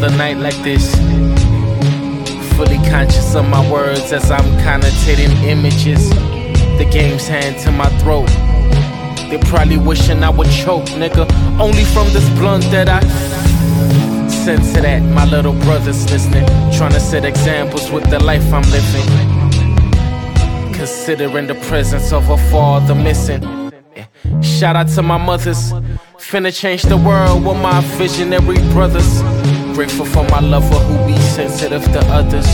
another night like this. Fully conscious of my words as I'm connotating images. The game's hand to my throat. They probably wishing I would choke, nigga. Only from this blunt that I sense to that. My little brother's listening, trying to set examples with the life I'm living. Considering the presence of a father missing. Shout out to my mothers, finna change the world with my visionary brothers. Grateful for my lover who be sensitive to others.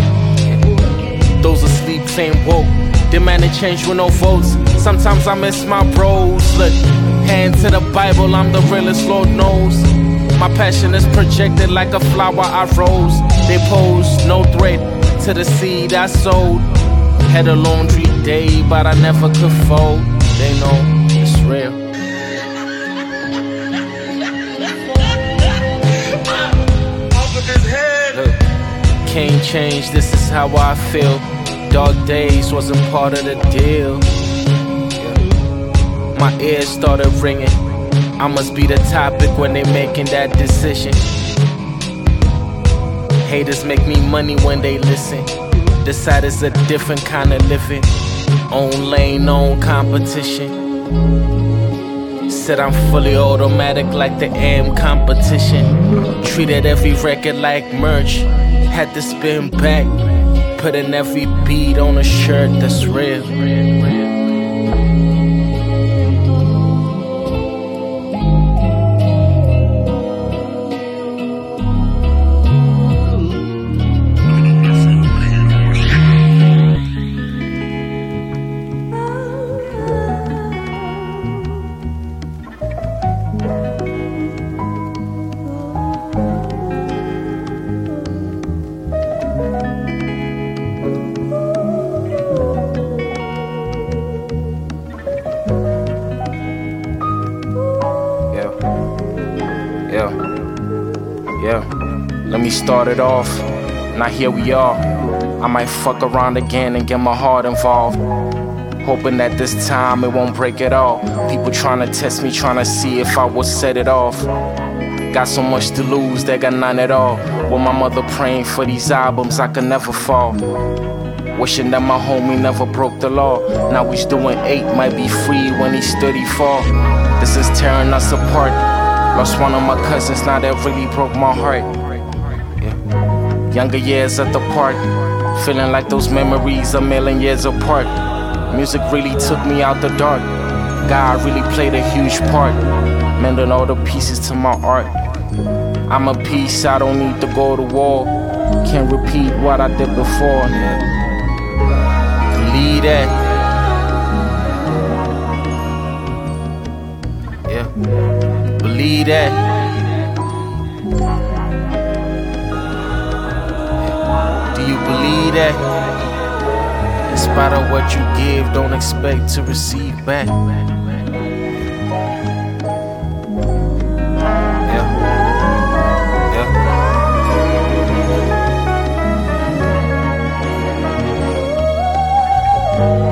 Those asleep ain't woke, demanding change with no votes. Sometimes I miss my bros. Look, hand to the Bible, I'm the realest, Lord knows. My passion is projected like a flower I rose. They pose, no threat to the seed I sowed. Had a laundry day, but I never could fold. They know it's real. Look, can't change, this is how I feel. Dark days wasn't part of the deal. My ears started ringing. I must be the topic when they making that decision. Haters make me money when they listen. Decide it's a different kind of living. Own lane, own competition. Said I'm fully automatic like the AM competition. Treated every record like merch. Had to spin back. Putting every beat on a shirt that's real. Yeah, let me start it off. Now here we are. I might fuck around again and get my heart involved. Hoping that this time it won't break at all. People trying to test me, trying to see if I will set it off. Got so much to lose, they got none at all. With my mother praying for these albums, I could never fall. Wishing that my homie never broke the law. Now he's doing 8, might be free when he's 34. This is tearing us apart. Lost one of my cousins, now that really broke my heart. Yeah. Younger years at the park, feeling like those memories a million years apart. Music really took me out the dark. God really played a huge part, mending all the pieces to my art. I'm a piece, I don't need to go to war. Can't repeat what I did before. Yeah. Believe that. Yeah. Believe that. Do you believe that? In spite of what you give, don't expect to receive back. Yeah.